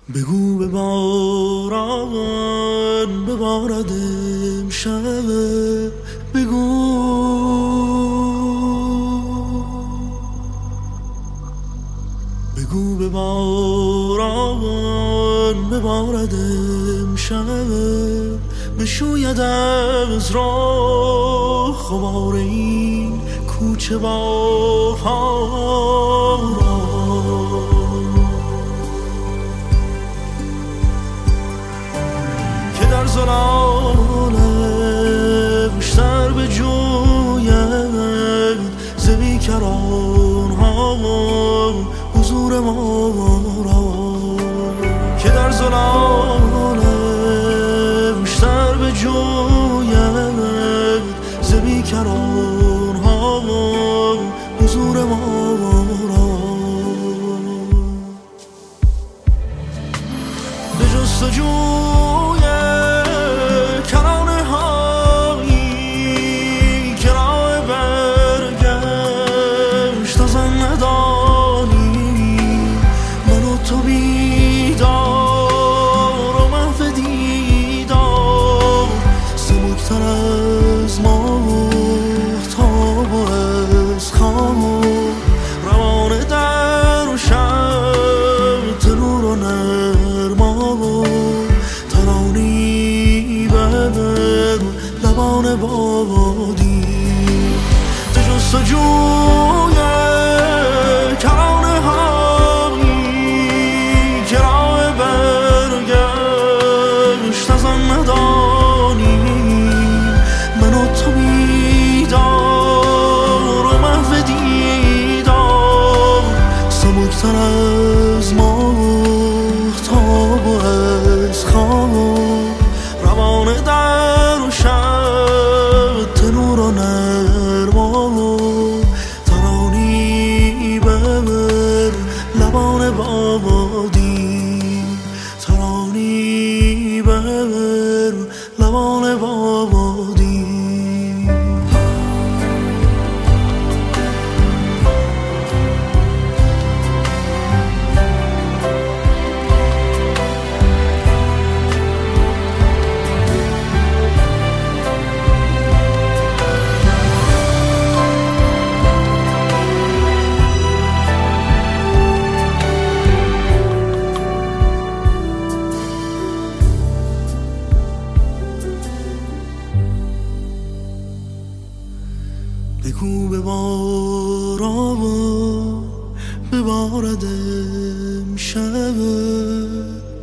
بگو به باران ببارد امشب، بگو بگو به باران ببارد امشب، بشوید از راه غبار این کوچه بهار را، که در ظلالش سر به جوید ز بیکران ها حضور ما را، که در ظلالش سر به جوید ز بیکران ها حضور ما را، به جستجوی کرانه هایی که راه برگشت از آن ندانی، من و تو بیدار و محو دیدار، سبکتر از ماهتاب و از خام، روانه در و شب تنور و نرما، ترانی بر لبان بادی، به جستجوی کرانه هایی که راه برگشت از آن ندانی، من و تو بیدار و محو دیدار، سبکتر از ماهتاب و از خواب، روانه در و شب تنور و نرما، ترانی بر لبان بادی، ترانی بر لبان بادی. بگو به باران ببارد امشب،